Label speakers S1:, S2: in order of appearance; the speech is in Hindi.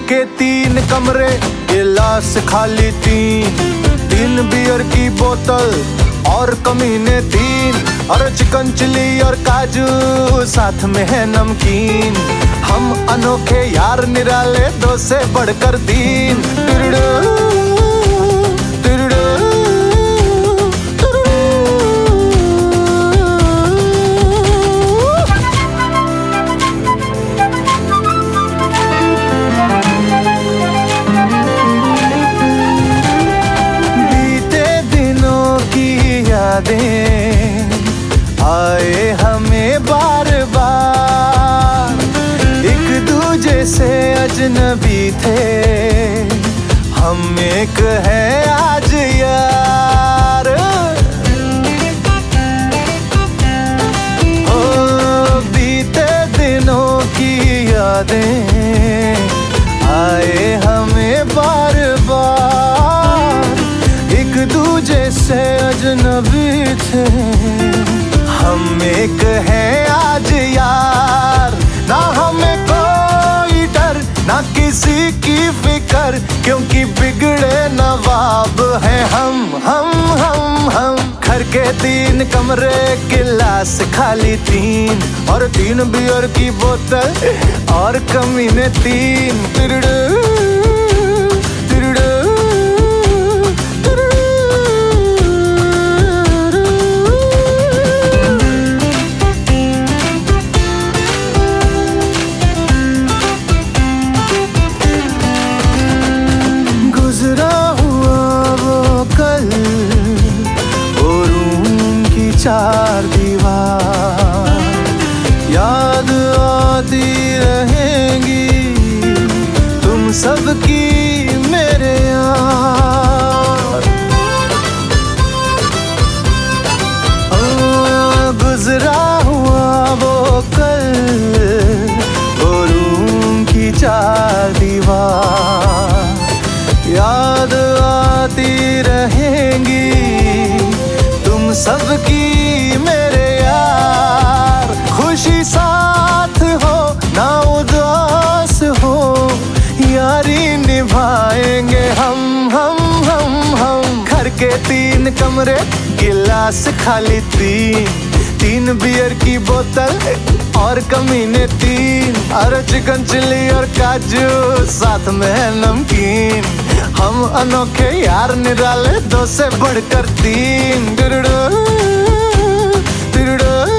S1: के 3 कमरे, गिलास खाली 3 बियर की बोतल और कमीने 3, और चिकन चिली और काजू साथ में है नमकीन। हम अनोखे यार निराले, 2 से बढ़कर 3। आए हमें बार बार, एक दूजे से अजनबी थे, हम एक है आज यार। ओ बीते दिनों की यादें आए हमें बार बार, एक दूजे से अजनबी थे, हम एक है आज यार। ना हमें कोई डर, ना किसी की फिकर, क्योंकि बिगड़े नवाब हैं हम। घर के 3 कमरे, गिलास खाली 3, और 3 बियर की बोतल और कमीने 3। चार दीवार याद आती रहेंगी, तुम सबकी मेरे यार। गुजरा हुआ वो कल, वो रूम की 4 दीवार याद आती रहेंगी, तुम सबकी मेरे यार। खुशी साथ हो ना उदास हो, यारी निभाएंगे हम। घर के 3 कमरे, गिलास खाली 3 बियर की बोतल और कमीने 3, और चिकन चिली और काजू साथ में है नमकीन। हम अनोखे यार निराले, 2 से बढ़कर 3।